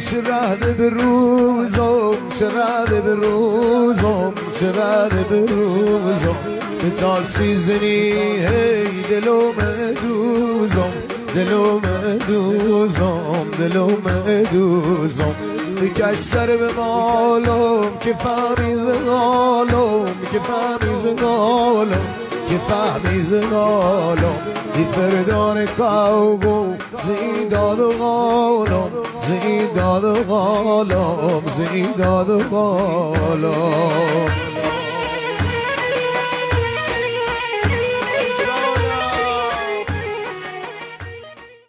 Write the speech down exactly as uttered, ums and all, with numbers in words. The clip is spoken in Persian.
چه رده به روزم چه رده به روزم چه رده به روزم به تال سیزنی هی دلو مدوزم دلو مدوزم دلو مدوزم بکش سر به مالم که فهمی زنالم که فهمی زنالم که فهمی زنالم ای فردان کوبو زیداد و غالم زیداد و غالم زیداد و غالم